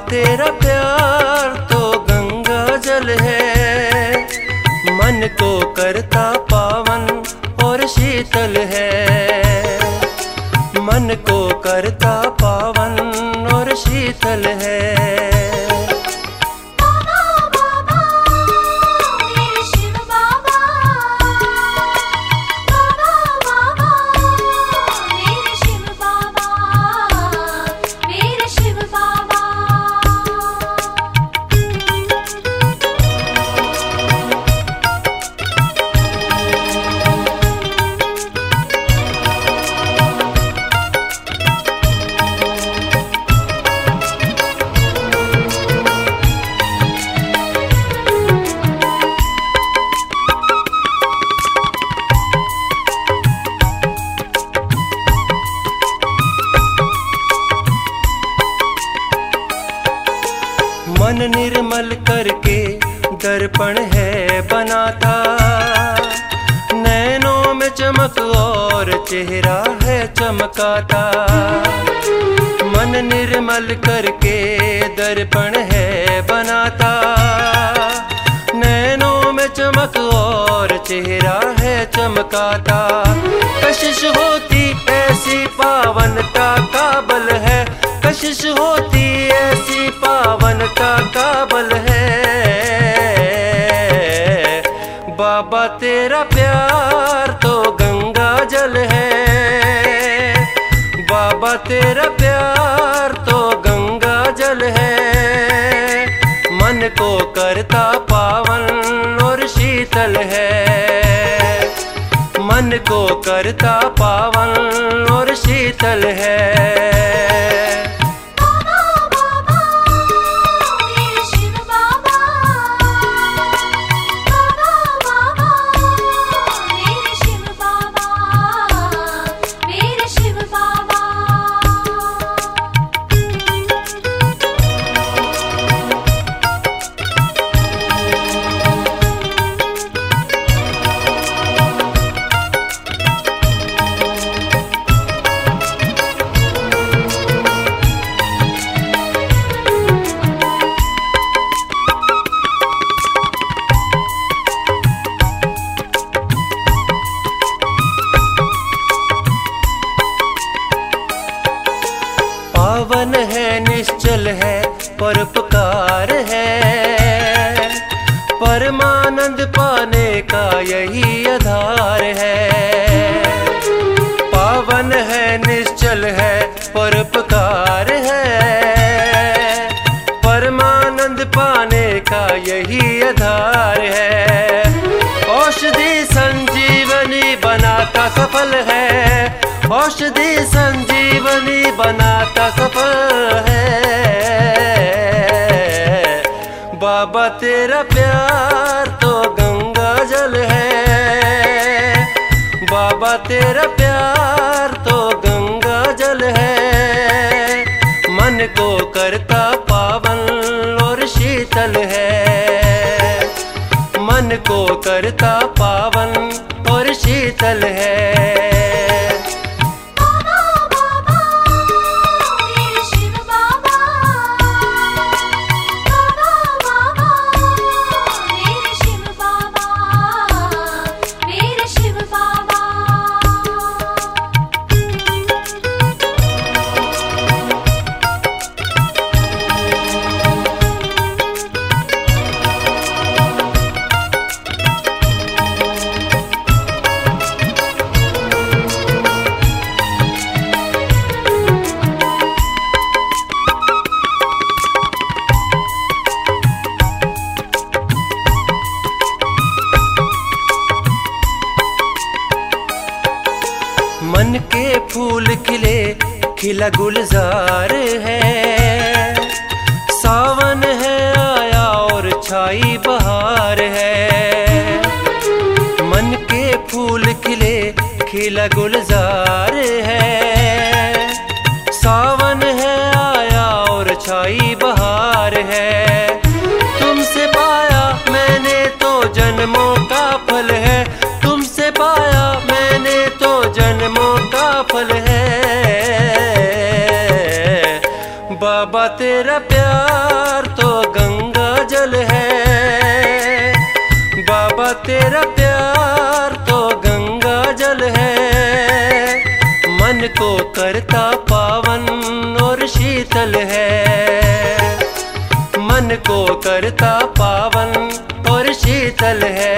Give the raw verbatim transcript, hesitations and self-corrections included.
तेरा प्यार तो गंगा जल है, मन को करता पावन और शीतल है। मन को करता पावन और शीतल है। मन निर्मल करके दर्पण है बनाता, नैनों में चमक और चेहरा है चमकाता। मन निर्मल करके दर्पण है बनाता, नैनों में चमक और चेहरा है चमकाता। कशिश होती ऐसी पावनता का बल है, कशिश होती ऐसी पावनता का बल है। बाबा तेरा प्यार तो गंगा जल है, बाबा तेरा प्यार तो गंगा जल है। मन को करता पावन और शीतल है, मन को करता पावन और शीतल है। पावन है निश्चल है परोपकार है, परमानंद पाने का यही आधार है। पावन है निश्चल है परोपकार है, परमानंद पाने का यही आधार है। औषधि संजीवनी बनाता सफल है, औषधि संजीवनी बनाता सफल है। बाबा तेरा प्यार तो गंगा जल है, बाबा तेरा प्यार तो गंगा जल है। मन को करता पावन और शीतल है, मन को करता पावन और शीतल है। मन के फूल खिले खिला गुलजार है, सावन है आया और छाई बहार है। मन के फूल खिले खिला गुलजार है, सावन है आया और छाई बहार है। तुमसे पाया मैंने तो जन्मों का फल है, तुमसे पाया मैंने तो जन्मों का फल है। बाबा तेरा प्यार तो गंगा जल है, बाबा तेरा प्यार तो गंगा जल है, मन को करता पावन और शीतल है, मन को करता पावन और शीतल है।